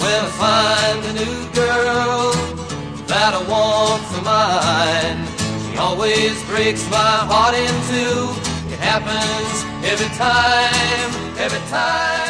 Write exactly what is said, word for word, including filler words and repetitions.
Well, I find a new girl that I want for mine. She always breaks my heart in two. It happens every time, every time.